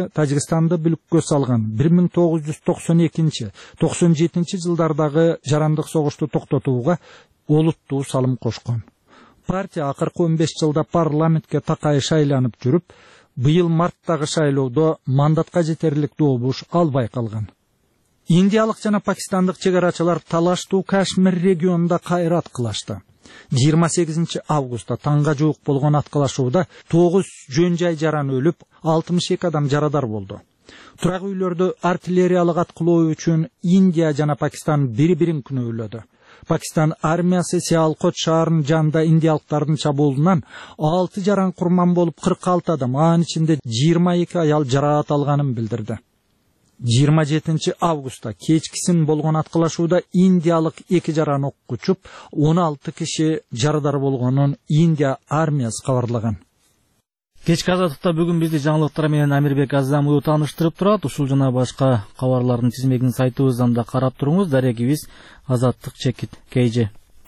Тажикстанды бүліккө салган 1992-97 жылдардагы жарандык согушту токтотууга олуттуу салым кошкон. Партия акыркы 15 жылда парламентке такай шайланып жүрүп, быйыл марттагы шайлоодо мандатка жетерлик добуш албай калган. Индиялык жана пакистандык чегарачылар талаштуу Кашмир регионунда кайра аткылашты. 28 августта таңга жуук болгон аткылашууда 9 жөн жай жаран өлүп, 62 адам жарадар болду. Турак үйлөрдө артиллериялык аткылоо үчүн Индия жана Пакистан бири-бирин күнөөлөдү. Пакистан армиясы Сиалкот шаарынын жанында индиялыктардын чабуулунан 6 жаран курман болуп 46 адам, анын ичинде 22 аял жараат алганын билдирди. 27 августта кечкисин болгон аткылашууда индиялык 2 жаран окко учуп, 16 киши жарадар болгонун Индия армиясы кабарлаган. Кечки азаттыкта бүгүн бизди жаңылыктар менен Амирбек Азамов тааныштырып турат. Ушул жана башка кабарлардын тизмегин сайтыбыздан да карап туруңуз. Дарегибиз Азаттык Чекит KJ.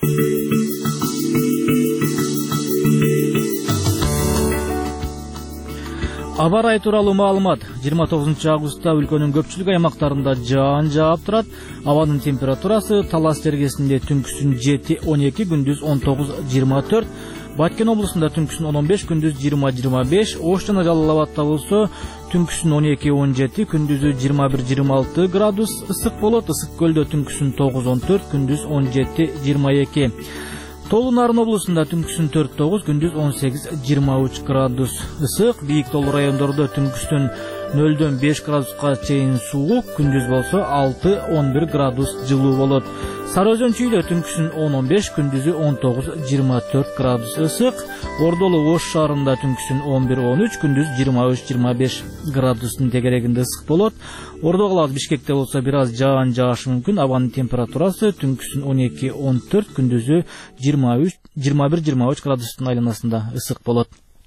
Аба ырайы тууралуу маалымат. 29 августта өлкөнүн көпчүлүк аймактарында жаан жаап турат. Абанын температурасы Талас жергесинде түнкүсүн 7-12, күндүз 19-24, Баткен облусунда түнкүсүн 15, күндүз 20-25, Ош жана Жалал Абадта болсо түнкүсүн 12-17, күндүзү 21-26 градус ысык болот. Ысык көлдө түнкүсүн 9-14, күндүз 17-22. Тоолуу Нарын облусунда түнкүсүн 4-9, күндүз 18-23 градус ысык. Бийик тоолуу райондордо түнкүсүн 0-5 градуска чейин суук, күндүз болсо 6-11 градус жылуу болот. Сары Өзөн чүйдө түнкүсүн 10-15, күндүзү 19-24 градус ысык. Ордолу Ош шаарында түнкүсүн 11-13, күндүз 23-25 градустун тегерегинде ысык болот. Ордо каласы Бишкекте болсо бир аз жаан жаашы мүмкүн. Абанын температурасы түнкүсүн 12-14, күндүзү 21-23 градустун айланасында ысык болот.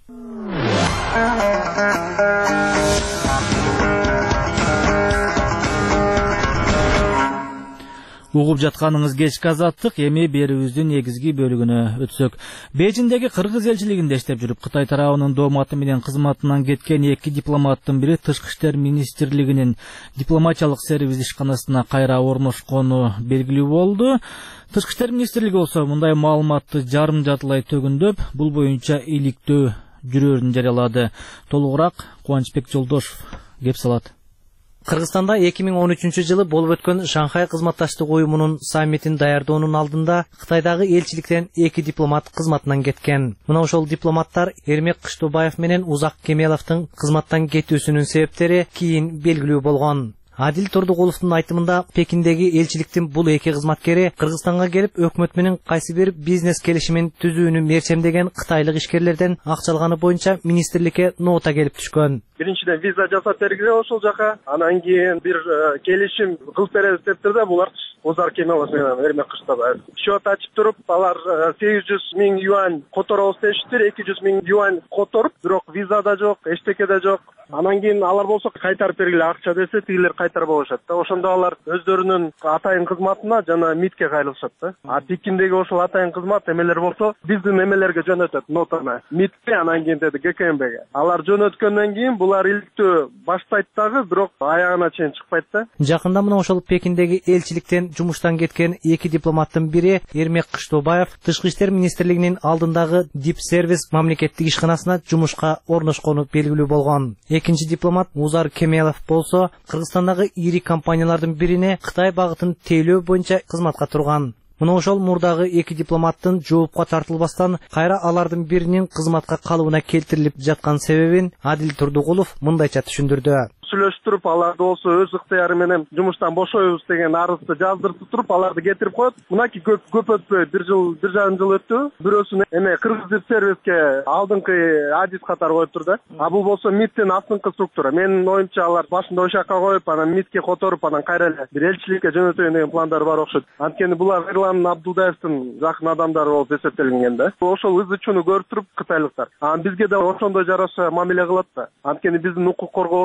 Угуп жатканыңыз кечки азаттык, эми берүүбүздүн негизги бөлүгүнө өтсөк. Бейжиңдеги Кыргыз элчилигинде иштеп жүрүп, Кытай тарабынын дооматы менен кызматынан кеткен 2 дипломаттын бири Тышкы иштер министрлигинин дипломатиялык сервис ишканасына кайра орношкону белгилүү болду. Тышкы иштер министрлиги болсо мындай маалыматты жарым жартылай төгүндөп, бул боюнча иликтөө жүрөрүн жарыялады. Толугураак Кубанычбек Жолдошов кеп салат. Кыргызстанда 2013 жылы болуп өткөн Шанхай кызматташтык уюмунун саммитин даярдоонун алдында Кытайдагы элчиликтен 2 дипломат кызматынан кеткен. Мына ошол дипломаттар Эрмек Кыштообаев менен Узак Кемеловдун кызматтан кетүүсүнүн себептери кийин белгилүү болгон. Адил Турдугуловдун айтымында Пекиндеги элчиликтин бул 2 кызматкери Кыргызстанга келип өкмөт менен кайсы бир бизнес келишимин түзүүнү мерчемдеген кытайлык ишкерлерден акча алганы боюнча министрликке нота келип түшкөн. Биринчиден виза жасап бергиле ошол жака, анан кийин бир келишим кылып беребиз дептир да, булар Узар Кемелов менен Эрмек Кыштообаев. Счет ачып туруп, алар 800 миң юань которобуз дешиптир, 200 миң юань которуп, бирок виза да жок, эчтеке да жок. Анан кийин алар болсо кайтарып бергиле акча десе, тигилер кайтарып алышат да. Ошондо алар өздөрүнүн атайын кызматына жана МИДке кайрылышат да. А Пекиндеги ошол атайын кызмат эмелер болсо биздин эмелерге жөнөтөт нотаны. МИДке, анан кийин ГКМБге. Алар жөнөткөндөн кийин булар иликтөө баштайт дагы, бирок аягына чейин чыкпайт да. Жакында мына ошол Пекиндеги элчиликтен жумуштан кеткен 2 дипломаттын бири Эрмек Кыштообаев Тышкы иштер министрлигинин алдындагы Дип сервис мамлекеттик ишканасына жумушка орношкону белгилүү болгон. Экинчи дипломат Узар Кемелов болсо Кыргызстандагы ири компаниялардын бирине Кытай багытын тейлөө боюнча кызматка турган. Мына ошол мурдагы 2 дипломаттын жоопко тартылбастан кайра алардын биринин кызматка калыбына келтирилип жаткан себебин Адил Турдугулов мындайча түшүндүрдү. Сүйлөштүрүп, аларды болсо өз ыктыяры менен жумуштан бошойбуз деген арызды жаздыртып туруп, аларды кетирип коет. Мынакей көп өтпөй, 1 жыл, 1,5 жыл өттү. Бирөөсүн эме Кыргыз Дип сервиске алдыңкы адис катары коюп турду. А бул болсо МИДтин астыңкы структура. Менин оюмча алар башында ошакка коюп, анан МИДке которуп, анан кайра эле бир элчиликке жөнөтөйүн деген пландары бар окшойт. Анткени булар Эрлан Абдулдаевдин жакын адамдары болуп эсептелинген да. Ошол ызычууну көрүп туруп кытайлыктар. Анан бизге да ошондой жараша мамиле кылат да. Анткени биздин укук коргоо органдары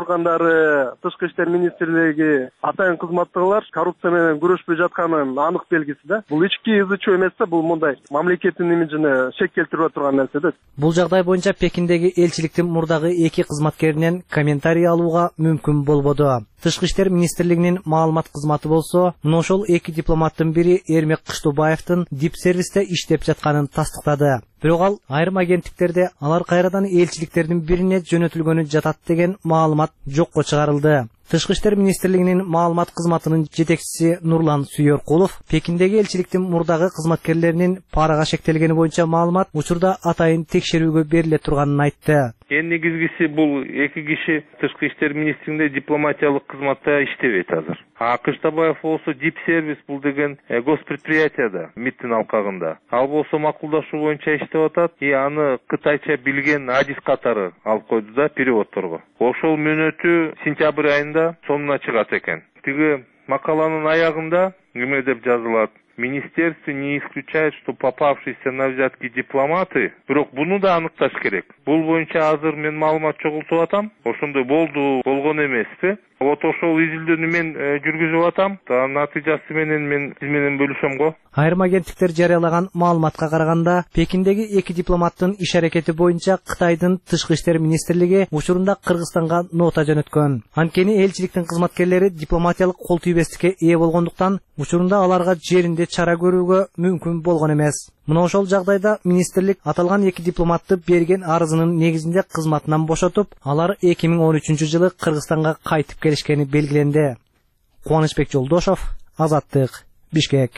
Тышкы иштер министрлиги атайын кызматтагылар коррупция менен күрөшпөй жатканын анык белгиси да. Бул ички ызы чуу эмес да, бул мындай мамлекеттин имиджине шек келтирип турган нерсе да. Бул жагдай боюнча Пекиндеги элчиликтин мурдагы 2 кызматкеринен комментарий алууга мүмкүн болбоду. Тышкы иштер министрлигинин маалымат кызматы болсо, мына ошол 2 дипломаттын бири Эрмек Кыштообаевдин Дипсервисте иштеп жатканын тастыктады. Бирок ал айрым агенттиктерде алар кайрадан элчиликтердин бирине жөнөтүлгөнү жатат деген маалымат жокко чыгарылды. Тышкы иштер министрлигинин маалымат кызматынын жетекчиси Нурлан Сүйөркулов Пекиндеги элчиликтин мурдагы кызматкерлеринин парага шектелгени боюнча маалымат учурда атайын текшерүүгө бериле турганын айтты. Эң негизгиси бул 2 киши Тышкы иштер министрлигинде дипломатиялык кызматта иштебейт азыр. Кыштообаев болсо Дипсервис бул деген госпредприятияда МИДтин алкагында. Ал болсо макулдашуу боюнча иштеп атат, аны кытайча билген адис катары алып койду да переводторго. Ошол мөөнөтү сентябрь айында сонуна чыгат экен. Тиги макаланын аягында неме деп жазылат? Министерство не исключает, что попавшиеся на взятки дипломаты, бирок буну да аныкташ керек. Бул боюнча азыр мен маалымат чогултуп атам. Ошондой болгон эмеспи. Вот ошол изилдөөнү мен жүргүзүп атам. Натыйжасы менен мен сиз менен бөлүшөм го. Айрым агенттиктер жарыялаган маалыматка караганда, Пекиндеги 2 дипломаттын иш аракети боюнча Кытайдын Тышкы иштер министрлиги учурунда Кыргызстанга нота жөнөткөн. Анткени элчиликтин кызматкерлери дипломатиялык кол тийбестикке ээ болгондуктан учурунда аларга жеринде чара көрүүгө мүмкүн болгон эмес. Мына ошол жагдайда министрлик аталган 2 дипломатты берген арызынын негизинде кызматынан бошотуп, алар 2013-жылы Кыргызстанга кайтып келишкени белгиленди. Кубанычбек Жолдошов, Азаттык, Бишкек.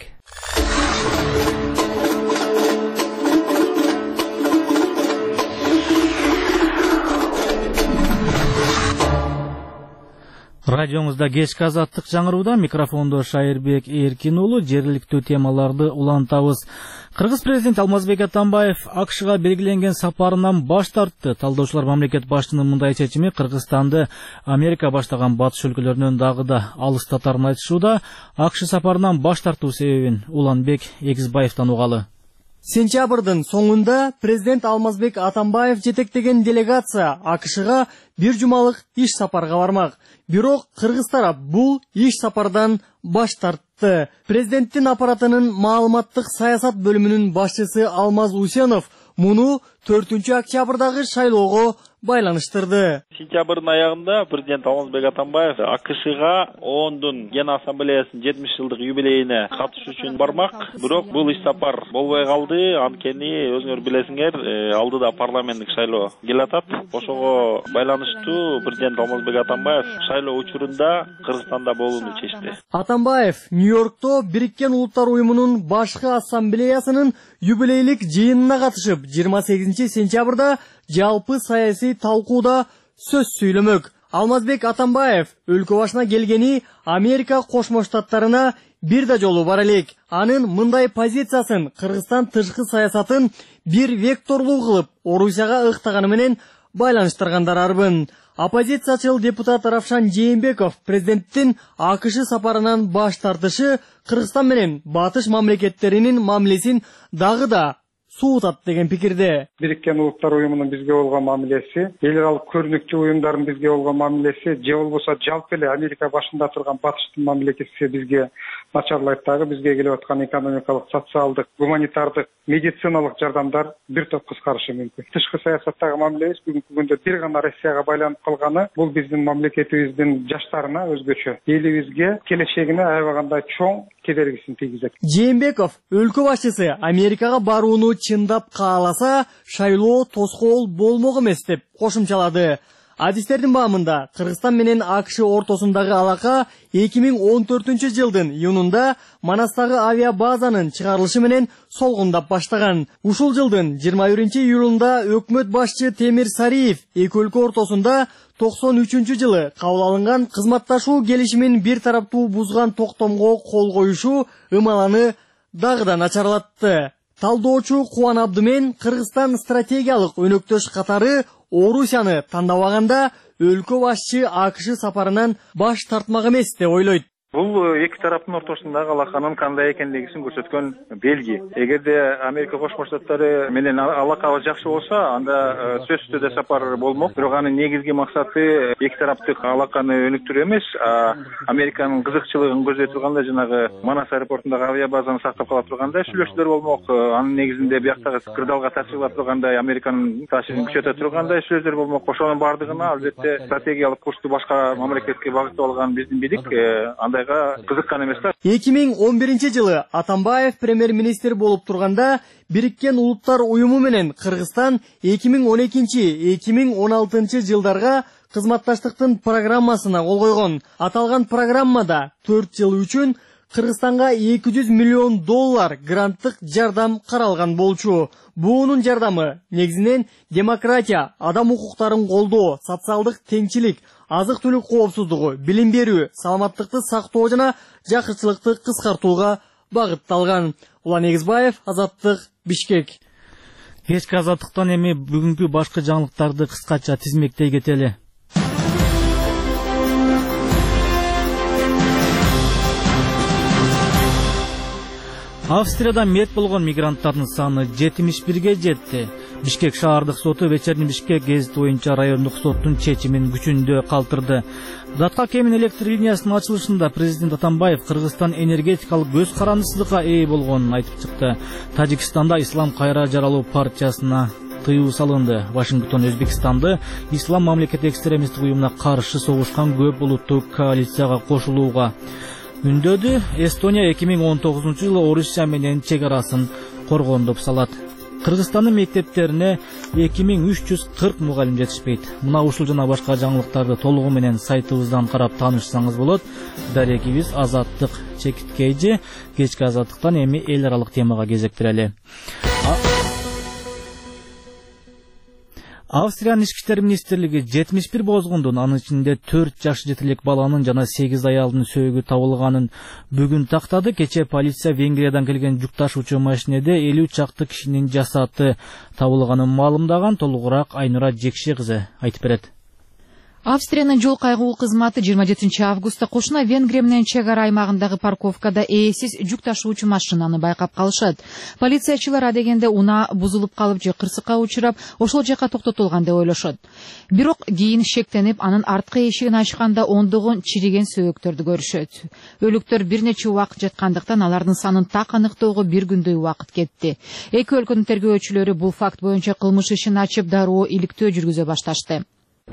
Радиоңузда кечки Азаттык жаңырууда, микрофондо Шайырбек Эркин уулу. Жергиликтүү темаларды улантабыз. Кыргыз президенти Алмазбек Атамбаев АКШга белгиленген сапарынан баш тартты. Талдоочулар мамлекет башчынын мындай чечими Кыргызстанды Америка баштаган батыш өлкөлөрүнөн дагы да алыстатарын айтышууда. АКШ сапарынан баш тартуу себебин Уланбек Эгизбаевден угалы. Сентябрдын соңунда президент Алмазбек Атамбаев жетектеген делегация АКШга бир жумалык иш сапарга бармак. Бирок кыргыз тарап бул иш сапардан баш тартты. Президенттин аппаратынын маалыматтык саясат бөлүмүнүн башчысы Алмаз Усенов муну 4-октябрдагы шайлоого байланыштырды. Сентябрдын аягында президент Алмазбек Атамбаев АКШга ООНдун Ген ассамблеясынын 70-жылдык юбилейине катышуу үчүн бармак. Бирок бул иш сапар болбой калды. Анткени өзүңөр билесиңер, алдыда парламенттик шайлоо келатат. Ошого байланыштуу президент Алмазбек Атамбаев шайлоо учурунда Кыргызстанда болууну чечти. Атамбаев Нью-Йоркто Бириккен Улуттар уюмунун башкы ассамблеясынын юбилейлик жыйынына катышып, 28 сентябрда жалпы саясий талкууда сөз сүйлөмөк. Алмазбек Атамбаев өлкө башына келгени Америка Кошмо Штаттарына бир да жолу бар элек. Анын мындай позициясын Кыргызстан тышкы саясатын бир векторлуу кылып Орусияга ыктаганы менен байланыштыргандар арбын. Оппозициячыл депутат Равшан Жээнбеков президенттин АКШ сапарынан баш тартышы Кыргызстан менен батыш мамлекеттеринин мамилесин дагы да суутат деген пикирде. Бириккен Улуттар уюмунун бизге болгон мамилеси, эл аралык көрүнүктүү уюмдардын бизге болгон мамилеси, же болбосо жалпы эле Америка башында турган батыштын мамлекети бизге начарлайт дагы. Бизге келип аткан экономикалык, социалдык, гуманитардык, медициналык жардамдар бир топ кыскарышы мүмкүн. Тышкы саясаттагы мамилебиз бүгүнкү күндө бир гана Россияга байланып калганы, бул биздин мамлекетибиздин жаштарына өзгөчө, элибизге, келечегине аябагандай чоң кедергисин тийгизет. Жээнбеков өлкө башчысы Америкага барууну чындап кааласа, шайлоо тоскоол болмок эмес деп кошумчалады. Адистердин баамында Кыргызстан менен АКШ ортосундагы алака 2014-жылдын июнунда Манастагы авиабазанын чыгарылышы менен солгундап баштаган. Ушул жылдын 21-июлунда өкмөт башчы Темир Сариев эки өлкө ортосунда 93-жылы кабыл алынган кызматташуу келишимин бир тараптуу бузган токтомго кол коюшу ымаланы дагы да начарлатты. Талдоочу Кубан Абдымен Кыргызстан стратегиялык өнөктөш катары Орусияны тандабаганда өлкө башчы АКШ сапарынан баш тартмак эмес деп ойлойт. Бул эки тараптын ортосундагы алаканын кандай экендигин көрсөткөн белги. Эгерде Америка Кошмо Штаттары менен алакабыз жакшы болсо, анда сөзсүз түрдө сапар болмок. Бирок анын негизги максаты эки тараптык алаканы өнүктүрүү эмес, Американын кызыкчылыгын көздөй турганда жанагы Манас аэропортундагы авиабазаны сактап кала тургандай сүйлөшүүлөр болмок. Анын негизинде бияктагы кырдаалга таасир кыла тургандай, Американын таасирин күчөтө тургандай сөздөр болмок. Ошонун бардыгына албетте стратегиялык курсту башка мамлекетке багыттап алган биздин бийлик андайга кызыккан эмес да. 2011 жылы Атамбаев премьер-министр болуп турганда Бириккен Улуттар Уюму менен Кыргызстан 2012-2016 жылдарга кызматташтыктын программасына кол койгон. Аталган программада 4 жыл үчүн Кыргызстанга $200 миллион гранттык жардам каралган болчу. Буунун жардамы негизинен демократия, адам укуктарын колдоо, социалдык теңчилик, азык-түлүк коопсуздугу, билим берүү, саламаттыкты сактоо жана жакырчылыкты кыскартууга багытталган. Улан Эгизбаев, Азаттык, Бишкек. Кечки Азаттыктан эми бүгүнкү башкы жаңылыктарды кыскача тизмектей кетели. Австрияда мерт болгон мигранттардын саны 71-ге жетти. Бишкек шаардык соту Вечерний Бишкек гезити боюнча райондук соттун чечимин күчүндө калтырды. Датка Кемин электр линиясынын ачылышында президент Атамбаев Кыргызстан энергетикалык көз карандысыздыкка ээ болгонун айтып чыкты. Тажикстанда Ислам кайра жаралуу партиясына тыюу салынды. Вашингтон Өзбекстанды Ислам мамлекети экстремисттик уюмуна каршы согушкан көп улуттуу коалицияга кошулууга үндөдү. Эстония 2019 жылы Орусия менен чек арасын коргондоп салат. Кыргызстандын мектептерине 2340 мугалим жетишпейт. Мына ушул жана башка жаңылыктарды толугу менен сайтыбыздан карап таанышсаңыз болот. Дарегибиз Азаттык Чекиткейжи. Кечки Азаттыктан эми эл аралык темага кезектирели. Австриянын ички иштер министрлиги 71 бозгундун, анын ичинде 4 жаш жетилик баланын жана 8 аялдын сөөгү табылганын бүгүн тактады. Кечээ полиция Венгриядан келген жүк ташуучу машинеде 50 чакты кишинин жасаты табылганын маалымдаган. Толугураак Айнура Жекши кызы айтып берет. Австриянын жол кайгуу кызматы 27 августта кошуна Венгрия менен чек ара аймагындагы парковкада ээсиз жүк ташуучу машинаны байкап калышат. Полициячылар адегенде унаа бузулуп калып же кырсыкка учурап, ошол жака токтотулган деп ойлошот. Бирок кийин шектенип, анын арткы эшигин ачканда ондогон чириген сөөктөрдү көрүшөт. Өлүктөр бир нече убакыт жаткандыктан алардын санын так аныктоого бир күндөй убакыт кетти. Эки өлкөнүн тергөөчүлөрү бул факт боюнча кылмыш ишин ачып, дароо иликтөө жүргүзө башташты.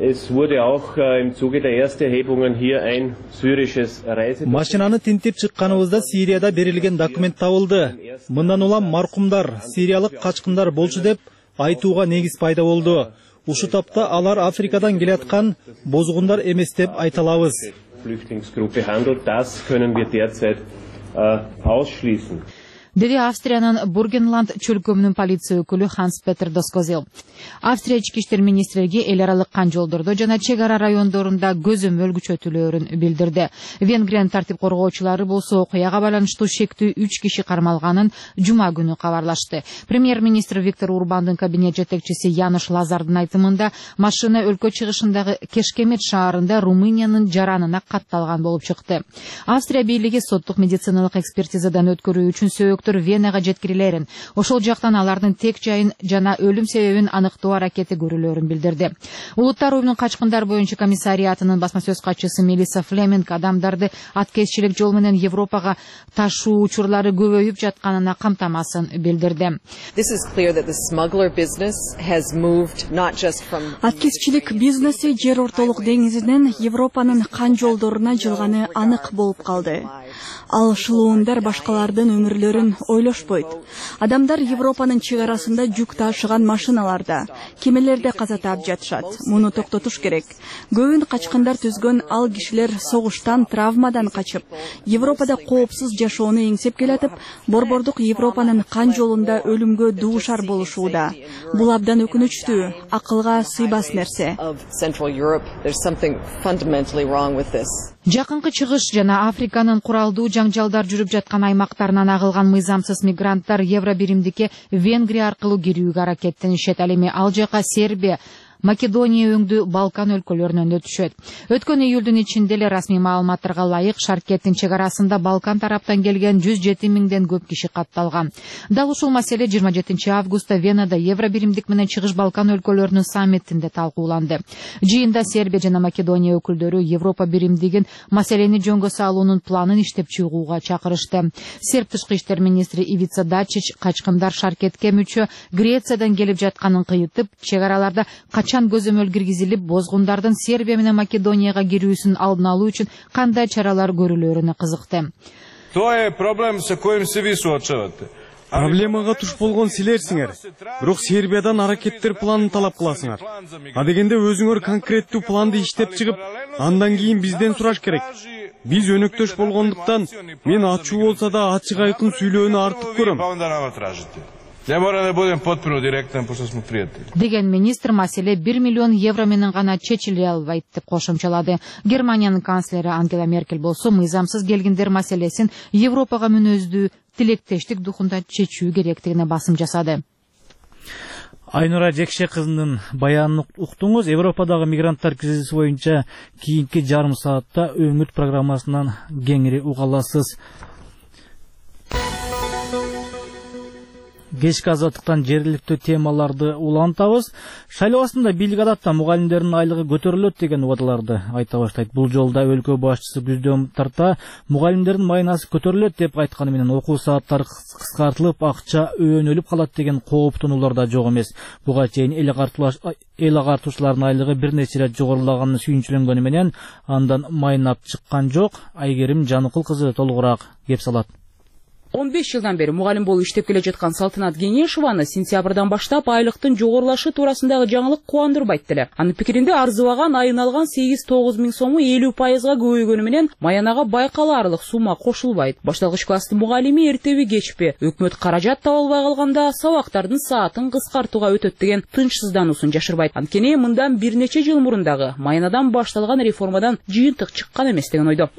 Машинаны тинтип чыкканыбызда Сирияда берилген документ табылды. Мындан улам маркумдар сириялык качкындар болчу деп айтууга негиз пайда болду. Ушу тапта алар Африкадан келаткан бозгундар эмес деп айта алабыз. Деди Австриянын Бургенланд чөлкөмүнүн полиция өкүлү Ханс Петер Доскозел. Австрия ички иштер министрлиги эл аралык кан жолдордо жана чек ара райондорунда көзөмөл күчөтүлөөрүн билдирди. Венгриянын тартип коргоочулары болсо окуяга байланыштуу шектүү 3 киши кармалганын жума күнү кабарлашты. Премьер-министр Виктор Урбандын кабинет жетекчиси Янош Лазардын айтымында машина өлкө чыгышындагы Кешкемет шаарында Румыниянын жаранына катталган болуп чыкты. Австрия бийлиги соттук медициналык экспертизадан өткөрүү үчүн Венага жеткирилерин, ошол жактан алардын тек жайын жана өлүм себебин аныктоо аракети көрүлөрүн билдирди. Улуттар уюмунун качкындар боюнча комиссариатынын басма сөз катчысы Мелиса Флеминг адамдарды аткезчилик жол менен Европага ташуу учурлары көбөйүп жатканына камтамасын билдирди. Аткезчилик бизнеси жер ортолук деңизинен Европанын кан жолдоруна жылганы анык болуп калды. Ал шылуундар башкалардын өмүрлөрүн ойлошпойт. Адамдар Европанын чек арасында жүк ташыган машиналарда, кемелерде каза таап жатышат. Муну токтотуш керек. Көбүн качкындар түзгөн ал кишилер согуштан, травмадан качып, Европада коопсуз жашоону эңсеп келатып, борбордук Европанын кан жолунда өлүмгө дуушар болушууда. Бул абдан өкүнүчтүү, акылга сыйбас нерсе. Жакынкы чыгыш жана Африканын куралдуу жаңжалдар жүрүп жаткан аймактарынан агылган мыйзамсыз мигранттар евро биримдикке Венгрия аркылуу кирүүгө аракеттенишет. Ал эми ал жака Сербия, Македония өңдүү Балкан өлкөлөрүнөн өтүшөт. Өткөн июлдун ичинде эле расмий маалыматтарга ылайык Шаркеттин чек арасында Балкан тараптан келген 107 миңден көп киши катталган. Дал ушул маселе 27 августта Венада Евробиримдик менен Чыгыш Балкан өлкөлөрүнүн саммитинде талкууланды. Жыйында Сербия жана Македония өкүлдөрү Европа биримдигин маселени жөнгө салуунун планын иштеп чыгууга чакырышты. Серб тышкы иштер министри Ивица Дачич качкындар Шаркетке мүчө Грециядан келип жатканын кыйытып, чек араларда качан көзөмөл киргизилип, бозгундардын Сербия менен Македонияга кирүүсүн алдын алуу үчүн кандай чаралар көрүлөрүнө кызыкты. То е проблем со коим се ви суочавате. Проблемага туш болгон силерсиңер. Бирок Сербиядан аракеттер планын талап кыласыңар. А дегенде өзүңөр конкреттүү планды иштеп чыгып, андан кийин бизден сураш керек. Биз өнөктөш болгондуктан мен ачуу болса да ачык айкын сүйлөөнү артык көрөм. Не мора да будем потpuno директен, пошто сме пријатели. Деген министр маселе 1 миллион евро менен гана чечиле албайт деп кошумчалады. Германиянын канцлери Ангела Меркель болсо мыйзамсыз келгиндер маселесин Европага мүнөздүү тилектештик духунда чечүү керектигине басым жасады. Айнура Жекше кызынын баянын уктуңуз. Европадагы мигранттар кризиси боюнча кийинки жарым саатта өңүт программасынан кеңири уга аласыз. Кечки азаттыктан жергиликтүү темаларды улантабыз. Шайлоо астында бийлик адатта мугалимдердин айлыгы көтөрүлөт деген убадаларды айта баштайт. Бул жолда өлкө башчысы күздөн тарта мугалимдердин майнасы көтөрүлөт деп айтканы менен окуу сааттары кыскартылып, акча өөнөлүп калат деген кооптонуулар да жок эмес. Буга чейин эл агартуучулардын айлыгы бир нече ирет жогорулаганына сүйүнчүлөнгөнү менен андан майнап чыккан жок. Айгерим Жаныкул кызы толугураак кеп салат. 15 жылдан бери мугалим болуп иштеп келе жаткан Салтанат Кеңешованы сентябрдан баштап айлыктын жогорулашы туурасындагы жаңылык кубандырбайт деле. Анын пикиринде арзыбаган айын алган 8-9 миң сому 50%га көбөйгөнү менен маянага байкалаарлык сумма кошулбайт. Башталгыч класстын мугалими эртеби кечпи өкмөт каражат таба албай калганда сабактардын саатын кыскартууга өтөт деген тынчсыздануусун жашырбайт. Анткени мындан бир нече жыл мурундагы майнадан башталган реформадан жыйынтык чыккан эмес деген ойдо.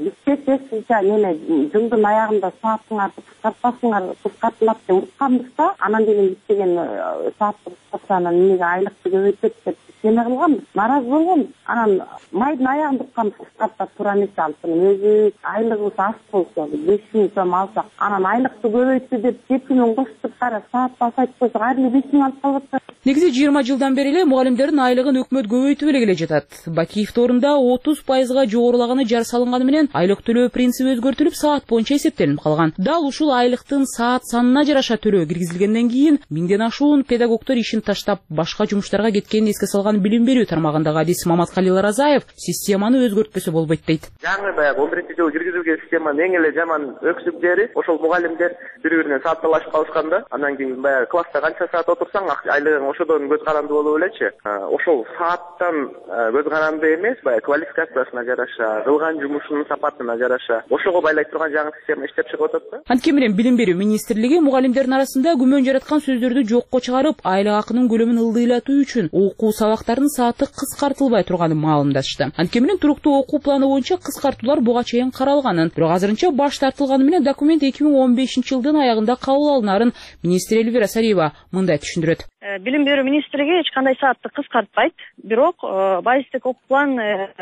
Жылдын аягында сааттын кыскартпасыңар, кыскартылат деп укканбыз да, анан деген деген сааттын кыскартсанан эмнеге айлыкты көбөйтөт деп сене кылганбыз. Наразы болгонбуз. Анан майдын аягында укканбыз, кыскартпак туура эмес алыптын. Өзү айлыгыбыз аз болсо, 5 миң сом алсак, анан айлыкты көбөйтү деп кепилин коштуп кара саат басайт койсок, ар эле 5 миң алып калып. Негизи 20 жылдан бери эле мугалимдердин айлыгын өкмөт көбөйтүп эле келе жатат. Бакиев орунда 30%га жогорулаганы жар салынганы менен айлык төлөө принциби өзгөртүлүп, саат боюнча эсептелип калган. Дал ушул айлыктын саат санына жараша төлөө киргизилгенден кийин миңден ашуун педагогдор ишин таштап башка жумуштарга кеткенин эске салган билим берүү тармагындагы адис Маматкалил Разаев системаны өзгөртпөсө болбойт дейт. Жаңы баягы 11-жылы киргизилген системанын эң эле жаман өксүк жери ошол мугалимдер бири-биринен саатталашып калышканда, андан кийин баягы класста канча саат отурсаң айлыгың ошодон көз каранды болуп элечи. Ошол сааттан көз каранды эмес, баягы квалификациясына жараша, кылган жумушунун сапатына жараша ошого байлай турган жаңы система иштеп чыгып атат да. Анткени менен билим берүү министрлиги мугалимдердин арасында күмөн жараткан сөздөрдү жокко чыгарып, айлык акынын көлөмүн ылдыйлатуу үчүн окуу сабактарынын сааты кыскартылбай турганын маалымдашты. Анткени менен туруктуу окуу планы боюнча кыскартуулар буга чейин каралганын, бирок азырынча баш тартылганы менен документ 2015-жылдын аягында кабыл алынарын министр Эльвира Сариева мындай түшүндүрөт. Билим берүү министрлиги эч кандай саатты кыскартпайт, бирок базистик окуу план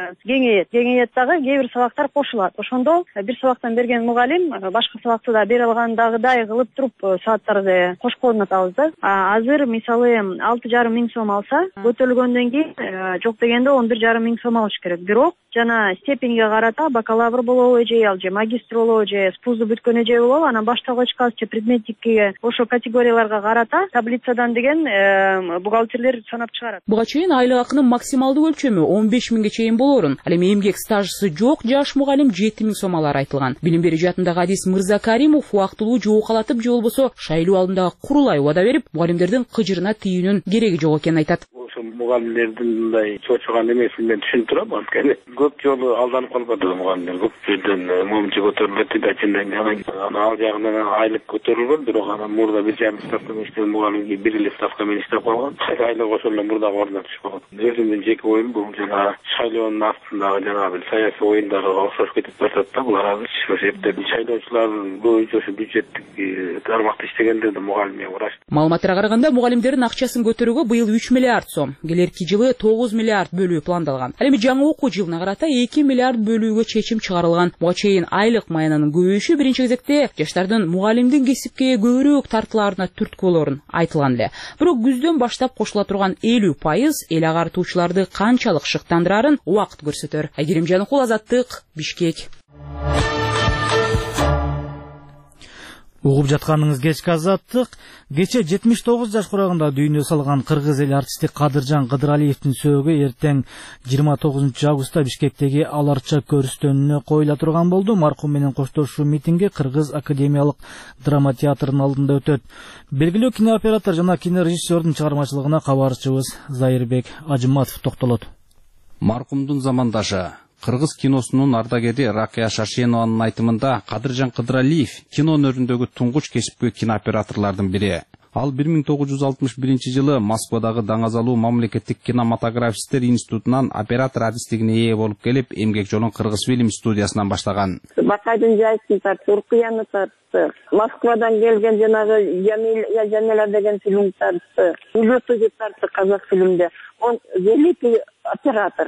кеңейет дагы, кээ бир сабактар кошулат. Ошондо бир сабактан берген мугалим башка сабакты да бере алгандагыдай кылып туруп сааттарды кошконун атабыз да. Азыр мисалы 6,5 миң сом алса, көтөрүлгөндөн кийин жок дегенде 11,5 миң сом алыш керек. Бирок жана степенге карата бакалавр болобу же же магистр болобу же спузду бүткөн же болобу, анан башталгыч класс же предметникке ошо категорияларга карата таблицадан деген бухгалтерлер санап чыгарат. Буга чейин айлык акынын максималдуу өлчөмү 15 миңге чейин болорун. Ал эми эмгек стажысы жок жаш мугалим 7 миң сом алары айтылган. Билим берүү жаатындагы адис Мырза Каримов убактылуу жоокалатып же болбосо шайлоо алдындагы курулай убада берип, мугалимдердин кыжырына тийүүнүн кереги жок экенин айтат. Мугалимдердин мындай чочуган эмесин мен түшүнүп турам. Анткени көп жолу алданып калбады мугалимдер. Көп жерден момчу көтөрүлөт дейт, ал жагынан айлык көтөрүлгөн, бирок анан мурда 1,5 ставка менен иштеген мугалимге 1 ставка менен иштеп калган. Айлык ошол эле мурдагы ордуна түшүп калган. Өзүмдүн жеке оюм бул жана шайлоонун астындагы жана бир саясий оюндарга окшош кетип баратат да. Булар азыр эптеп шайлоочулар боюнча ошо бюджеттик тармакта иштегендер да мугалимге ураш. Маалыматтарга караганда мугалимдердин акчасын көтөрүүгө быйыл 3 миллиард сом, сом. Келерки жылы 9 миллиард бөлүү пландалган. Ал эми жаңы окуу жылына карата 2 миллиард бөлүүгө чечим чыгарылган. Буга чейин айлык маянанын көбөйүшү биринчи кезекте жаштардын мугалимдин кесипке көбүрөөк тартылаарына түрткү болорун айтылган эле. Бирок күздөн баштап кошула турган 50% эл агартуучуларды канчалык шыктандырарын убакыт көрсөтөр. Айгерим Жаныкул, Азаттык, Бишкек. Угуп жатканыңыз кечки Азаттык. Кече 79 жаш курагында дүйнө салган кыргыз эл артисти Кадыржан Кыдыралиевдин сөөгү эртең 29 августта Бишкектеги Аларча көрүстөнүнө коюла турган болду. Маркум менен коштошуу митинги Кыргыз академиялык драма театрынын алдында өтөт. Белгилүү кинооператор жана кинорежиссердун чыгармачылыгына кабарчыбыз Зайырбек Ажыматов токтолот. Маркумдун замандашы Кыргыз киносунун ардагери Ракия Шаршенованын айтымында Кадыржан Кыдыралиев кино өнөрүндөгү туңгуч кесипкөй кинооператорлордун бири. Ал 1961 жылы Москвадагы Даңазалуу мамлекеттик кинематографисттер институтунан оператор адистигине ээ болуп келип, эмгек жолун Кыргыз фильм студиясынан баштаган. Бакайдын жайсын тартты, Уркуяны тартты. Москвадан келген жанагы Jamila деген фильм тартты. Улетуги тартты казак фильмде. Он великий оператор.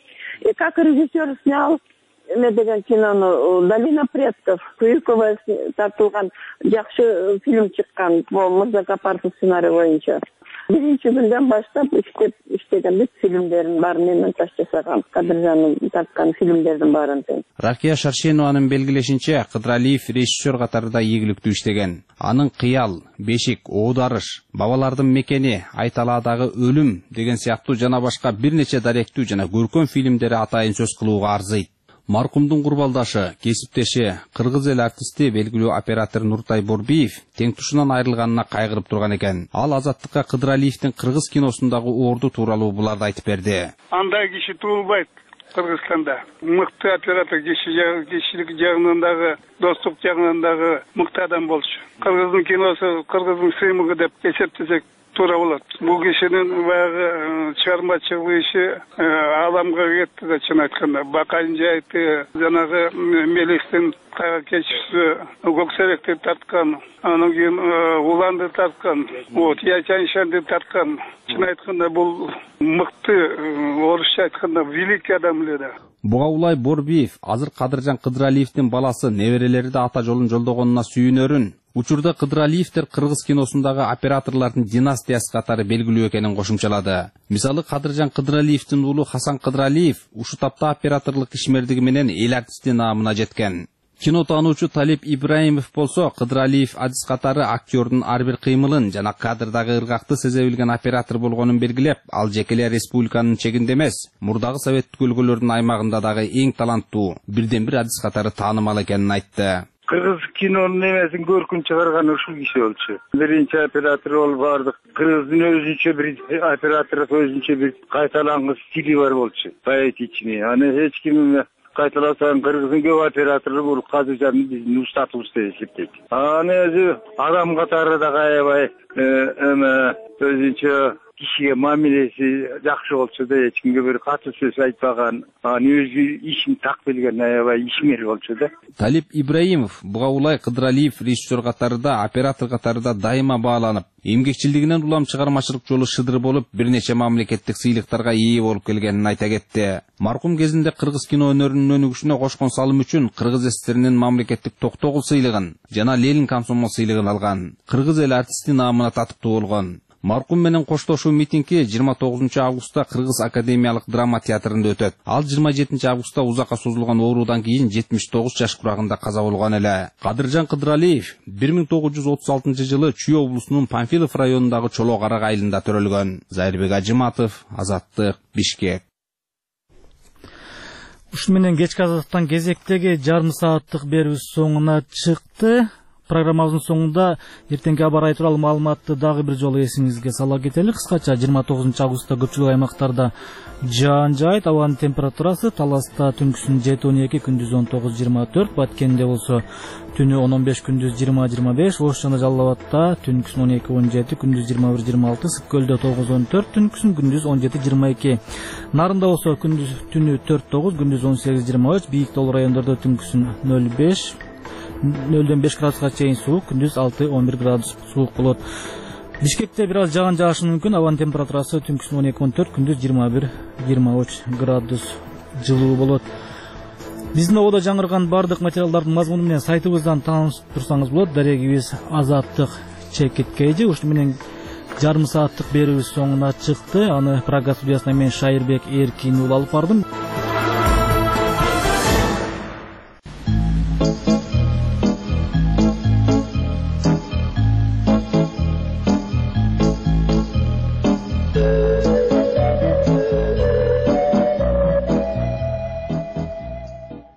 И как режиссер снял деген кинону «Долина предков», Куйкова тартылган жакшы фильм чыккан, Мырзакапаров сценарий боюнча. Биринчи күндөн баштап иштеген бүт фильмдердин баарын менен таш жасаган, Кадыржандын тарткан фильмдердин баарын. Ракия Шаршенованын белгилешинче, Кыдыралиев режиссер катарында ийгиликтүү иштеген. Анын «Кыял», «Бешик», «Оодарыш», «Бабалардын мекени», «Айталадагы өлүм» деген сыяктуу жана башка бир нече даректүү жана көркөм фильмдери атайын сөз кылууга арзыйт. Маркумдун курбалдашы, кесиптеши, кыргыз эл артисти белгилүү оператор Нуртай Борбиев теңтушунан айрылганына кайгырып турган экен. Ал Азаттыкка Кыдыралиевдин кыргыз киносундагы орду тууралуу буларды айтып берди. Андай киши туулбайт Кыргызстанда. Мыкты оператор кишилик жагынан дагы, достук жагынан дагы мыкты адам болчу. Кыргыздын киносу, кыргыздын сыймыгы деп эсептесек туура болот. Бул кишинин баягы чыгармачылык иши аламга кетти да, чын айтканда. Бакайдын жайыты, жанагы Мелистин кайга кечүүсү, Көксеректи тарткан, анан кийин Уланды тарткан, Ячаншанды тарткан. Чын айтканда бул мыкты, орусча айтканда великий адам эле да. Буга улай Борбиев азыр Кадыржан Кыдыралиевдин баласы неберелери да ата жолун жолдогонуна сүйүнөрүн, учурда Кыдыралиевдер кыргыз киносундагы операторлордун династиясы катары белгилүү экенин кошумчалады. Мисалы Кадыржан Кыдыралиевдин уулу Хасан Кыдыралиев ушу тапта операторлук ишмердиги менен эл артисти наамына жеткен. Кино таануучу Талип Ибраимов болсо, Кыдыралиев адис катары актёрдун ар бир кыймылын жана кадрдагы ыргакты сезе билген оператор болгонун белгилеп, ал жекеле республиканын чегинде эмес, мурдагы советтик өлкөлөрдүн аймагында дагы эң таланттуу, бирден бир адис катары таанымал экенин айтты. Кыргыз кинонун немесин көркүн чыгарган ушул киши болчу. Биринчи оператор болуп бардык. Кыргыздын өзүнчө бир оператор, өзүнчө бир кайталангыс стили бар болчу. Поэтичный. Аны эч ким кайталасаң кыргыздын көп оператору бул Кадыржан биздин устатыбыз деп эсептейт. Аны өзү адам катары да аябай өзүнчө кишиге мамилеси жакшы болчу да, эч кимге бир катуу сөз айтпаган, өзү ишин так билген аябай ишмер болчу да. Талип Ибраимов буга улай Кыдыралиев режиссер катарында, оператор катарында дайыма бааланып, эмгекчилигинен улам чыгармачылык жолу шыдыр болуп, бир нече мамлекеттик сыйлыктарга ээ болуп келгенин айта кетти. Маркум кезинде кыргыз кино өнөрүнүн өнүгүшүнө кошкон салым үчүн Кыргыз СССРинин мамлекеттик токтогул сыйлыгын жана Ленин комсомол сыйлыгын алган. Кыргыз эл артисти наамына татыктуу болгон. Маркум менен коштошуу митинги 29 августта Кыргыз академиялык драма театрында өтөт. Ал 27 августта узакка созулган оорудан кийин 79 жаш курагында каза болгон эле. Кадыржан Кыдыралиев 1936 жылы Чүй облусунун Панфилов районундагы Чолок Арак айылында төрөлгөн. Зайырбек Ажыматов, Азаттык, Бишкек. Ушу менен кечки Азаттыктан кезектеги жарым сааттык берүүбүз соңуна чыкты. Программабыздын соңунда эртеңки аба ырайы тууралуу маалыматты дагы бир жолу эсиңизге сала кетели. Кыскача 29 августта көпчүлүк аймактарда жаан жаайт, абанын температурасы Таласта түнкүсүн 7-12, күндүз 19-24, Баткенде болсо түнү 15, күндүз 20-25, Ош жана Жалал Абадта түнкүсүн 12-17, күндүз 21-26, Сыпкөлдө 9-14, түнкүсүн күндүз 17-22. Нарында болсо түнү 4-9, күндүз 18-23, Бийик Тоол райондордо түнкүсүн 0-5 градуска чейин суук, күндүз 6-11 градус суук болот. Бишкекте бир аз жаан жаашы мүмкүн. Абанын температурасы түнкүсүн 12-14, күндүз 21-23 градус жылуу болот. Биздин ободо жаңырган бардык материалдардын мазмуну менен сайтыбыздан таанышып турсаңыз болот. Дарегибиз Азаттык Чекиткейди. Ушуну менен жарым сааттык берүүбүз соңуна чыкты. Аны программа студиясына мен Шайырбек Эркин алып бардым.